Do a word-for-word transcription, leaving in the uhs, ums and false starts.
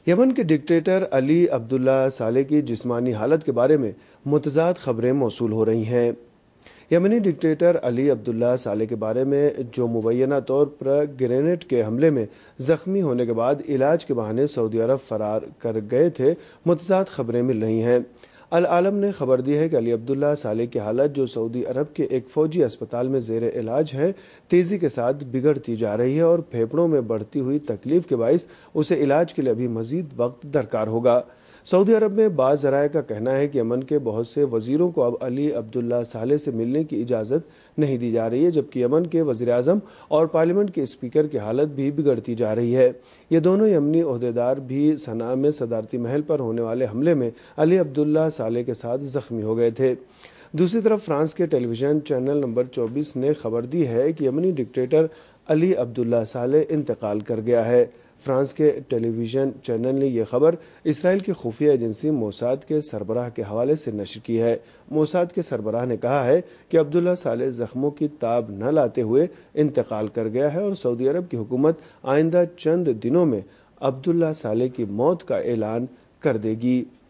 یمن کے ڈکٹیٹر علی عبداللہ صالح کی جسمانی حالت کے بارے میں متضاد خبریں موصول ہو رہی ہیں۔ یمنی ڈکٹیٹر علی عبداللہ صالح کے بارے میں جو مبینہ طور پر گرینیڈ کے حملے میں زخمی ہونے کے بعد علاج کے بہانے سعودی عرب فرار کر گئے تھے، متضاد خبریں مل رہی ہیں۔ العالم نے خبر دی ہے کہ علی عبداللہ صالح کی حالت، جو سعودی عرب کے ایک فوجی اسپتال میں زیر علاج ہے، تیزی کے ساتھ بگڑتی جا رہی ہے اور پھیپھڑوں میں بڑھتی ہوئی تکلیف کے باعث اسے علاج کے لیے ابھی مزید وقت درکار ہوگا۔ سعودی عرب میں بعض ذرائع کا کہنا ہے کہ یمن کے بہت سے وزیروں کو اب علی عبداللہ صالح سے ملنے کی اجازت نہیں دی جا رہی ہے، جبکہ یمن کے وزیر اعظم اور پارلیمنٹ کے اسپیکر کی حالت بھی بگڑتی جا رہی ہے۔ یہ دونوں یمنی عہدیدار بھی صنعاء میں صدارتی محل پر ہونے والے حملے میں علی عبداللہ صالح کے ساتھ زخمی ہو گئے تھے۔ دوسری طرف فرانس کے ٹیلی ویژن چینل نمبر چوبیس نے خبر دی ہے کہ یمنی ڈکٹیٹر علی عبداللہ صالح انتقال کر گیا ہے۔ فرانس کے ٹیلی ویژن چینل نے یہ خبر اسرائیل کی خفیہ ایجنسی موساد کے سربراہ کے حوالے سے نشر کی ہے۔ موساد کے سربراہ نے کہا ہے کہ عبداللہ صالح زخموں کی تاب نہ لاتے ہوئے انتقال کر گیا ہے اور سعودی عرب کی حکومت آئندہ چند دنوں میں عبداللہ صالح کی موت کا اعلان کر دے گی۔